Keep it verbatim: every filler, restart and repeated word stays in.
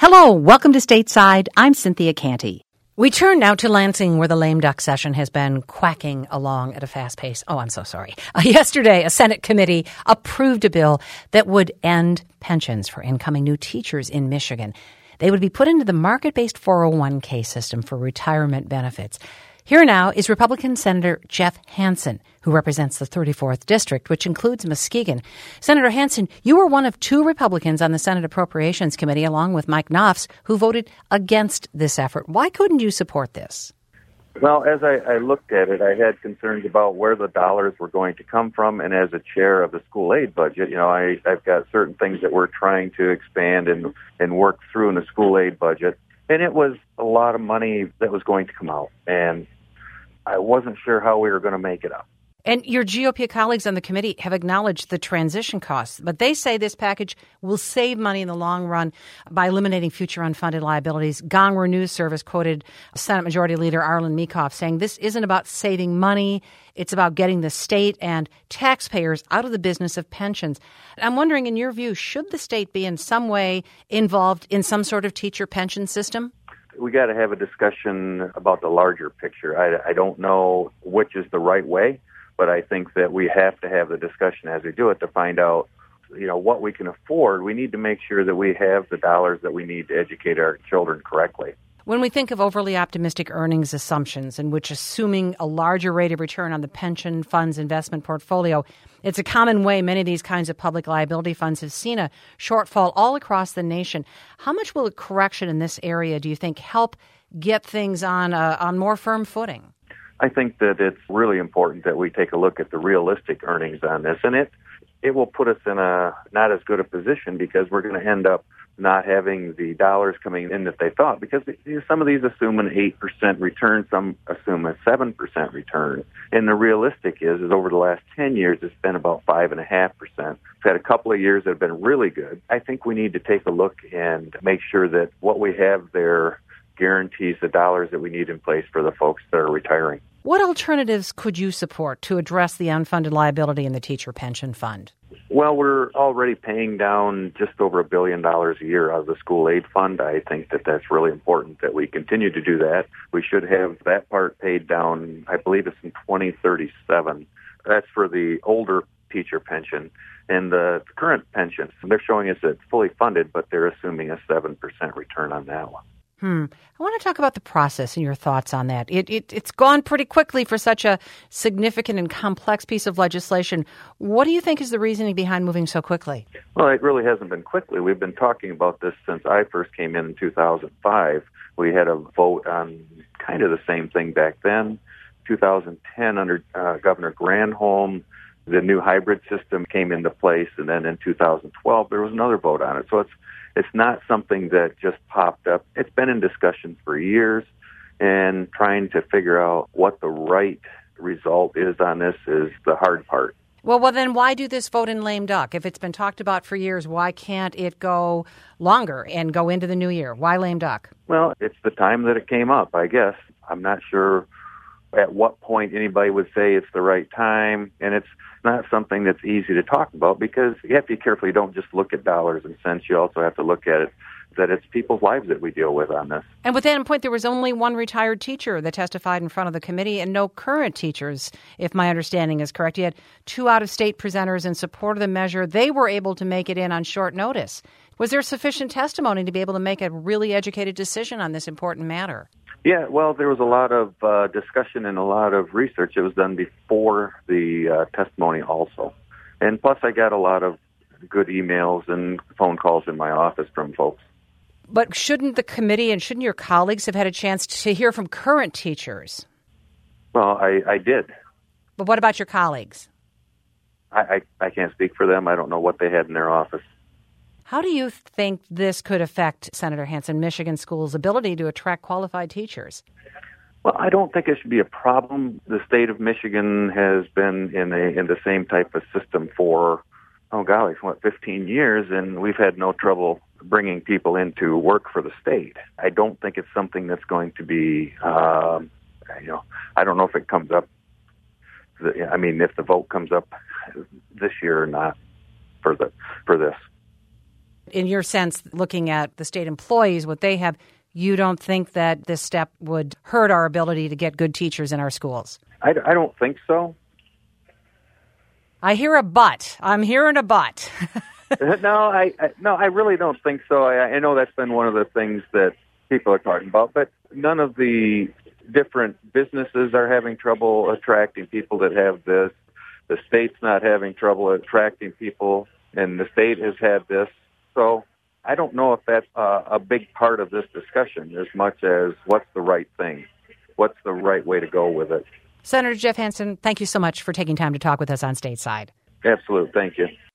Hello, welcome to Stateside. I'm Cynthia Canty. We turn now to Lansing, where the lame duck session has been quacking along at a fast pace. Oh, I'm so sorry. Uh, yesterday, a Senate committee approved a bill that would end pensions for incoming new teachers in Michigan. They would be put into the market-based four oh one k system for retirement benefits. Here now is Republican Senator Jeff Hansen, who represents the thirty-fourth District, which includes Muskegon. Senator Hansen, you were one of two Republicans on the Senate Appropriations Committee, along with Mike Knopfs, who voted against this effort. Why couldn't you support this? Well, as I, I looked at it, I had concerns about where the dollars were going to come from, and as a chair of the school aid budget, you know, I, I've got certain things that we're trying to expand and, and work through in the school aid budget, and it was a lot of money that was going to come out, and I wasn't sure how we were going to make it up. And your G O P colleagues on the committee have acknowledged the transition costs, but they say this package will save money in the long run by eliminating future unfunded liabilities. Gongwer News Service quoted Senate Majority Leader Arlen Meekhoff saying this isn't about saving money, it's about getting the state and taxpayers out of the business of pensions. I'm wondering, in your view, should the state be in some way involved in some sort of teacher pension system? We got to have a discussion about the larger picture. I, I don't know which is the right way, but I think that we have to have the discussion as we do it to find out, you know, what we can afford. We need to make sure that we have the dollars that we need to educate our children correctly. When we think of overly optimistic earnings assumptions, in which assuming a larger rate of return on the pension fund's investment portfolio, it's a common way many of these kinds of public liability funds have seen a shortfall all across the nation. How much will a correction in this area, do you think, help get things on a, on more firm footing? I think that it's really important that we take a look at the realistic earnings on this, and it it will put us in a not as good a position because we're going to end up not having the dollars coming in that they thought, because some of these assume an eight percent return, some assume a seven percent return. And the realistic is, is over the last ten years, it's been about five point five percent. We've had a couple of years that have been really good. I think we need to take a look and make sure that what we have there guarantees the dollars that we need in place for the folks that are retiring. What alternatives could you support to address the unfunded liability in the teacher pension fund? Well, we're already paying down just over a billion dollars a year out of the school aid fund. I think that that's really important that we continue to do that. We should have that part paid down, I believe it's in twenty thirty-seven. That's for the older teacher pension. And the current pension, they're showing us it's fully funded, but they're assuming a seven percent return on that one. Hmm. I want to talk about the process and your thoughts on that. It, it, it's gone pretty quickly for such a significant and complex piece of legislation. What do you think is the reasoning behind moving so quickly? Well, it really hasn't been quickly. We've been talking about this since I first came in in two thousand five. We had a vote on kind of the same thing back then. two thousand ten, under uh, Governor Granholm, the new hybrid system came into place, and then in two thousand twelve, there was another vote on it. So it's It's not something that just popped up. It's been in discussion for years, and trying to figure out what the right result is on this is the hard part. Well, well, then why do this vote in lame duck? If it's been talked about for years, why can't it go longer and go into the new year? Why lame duck? Well, it's the time that it came up, I guess. I'm not sure at what point anybody would say it's the right time, and it's not something that's easy to talk about because you have to be careful. You don't just look at dollars and cents. You also have to look at it that it's people's lives that we deal with on this. And with that point, there was only one retired teacher that testified in front of the committee and no current teachers, if my understanding is correct. You had two out-of-state presenters in support of the measure. They were able to make it in on short notice. Was there sufficient testimony to be able to make a really educated decision on this important matter? Yeah, well, there was a lot of uh, discussion and a lot of research that was done before the uh, testimony also. And plus, I got a lot of good emails and phone calls in my office from folks. But shouldn't the committee and shouldn't your colleagues have had a chance to hear from current teachers? Well, I, I did. But what about your colleagues? I, I, I can't speak for them. I don't know what they had in their office. How do you think this could affect, Senator Hansen, Michigan schools' ability to attract qualified teachers? Well, I don't think it should be a problem. The state of Michigan has been in a in the same type of system for, oh golly, what, fifteen years, and we've had no trouble bringing people in to work for the state. I don't think it's something that's going to be, um, you know, I don't know if it comes up, I mean, if the vote comes up this year or not for the for this. In your sense, looking at the state employees, what they have, you don't think that this step would hurt our ability to get good teachers in our schools? I, I don't think so. I hear a but. I'm hearing a but. no, I, I no, I really don't think so. I, I know that's been one of the things that people are talking about, but none of the different businesses are having trouble attracting people that have this. The state's not having trouble attracting people, and the state has had this. So I don't know if that's uh, a big part of this discussion as much as what's the right thing, what's the right way to go with it. Senator Jeff Hansen, thank you so much for taking time to talk with us on Stateside. Absolutely. Thank you.